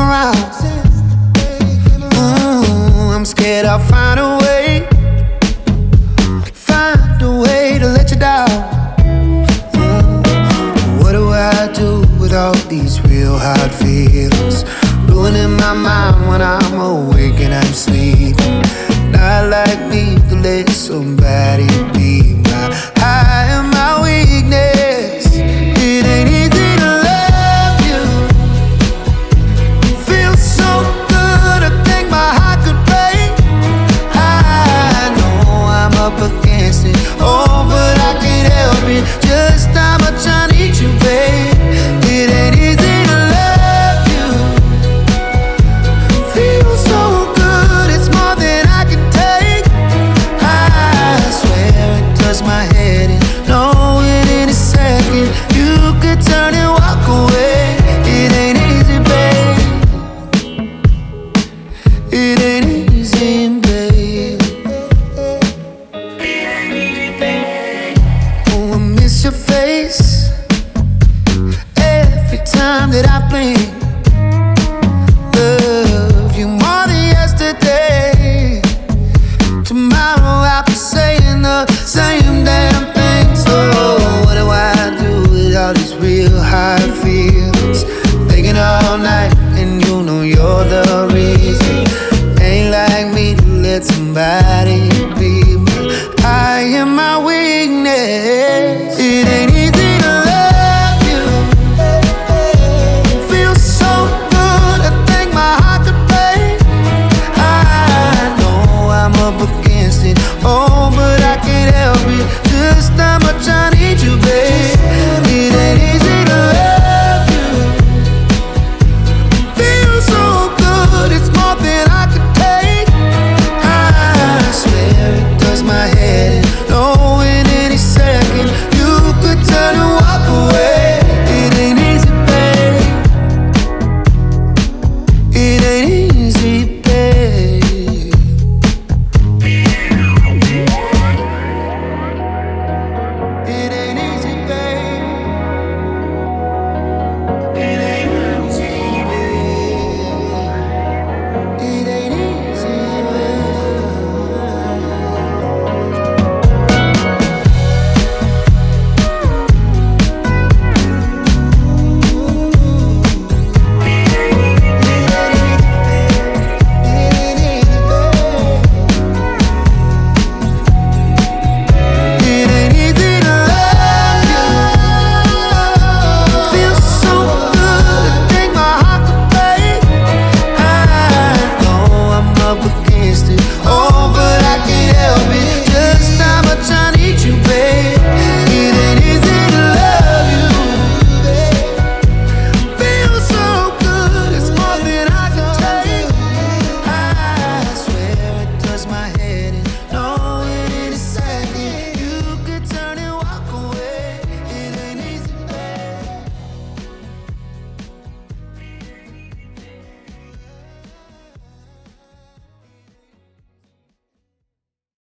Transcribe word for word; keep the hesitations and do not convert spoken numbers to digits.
around. Mm, I'm scared I'll find a way, find a way to let you down. Mm, what do I do with all these real hard feelings, ruining my mind when I'm awake and I'm sleeping? Not like me to let some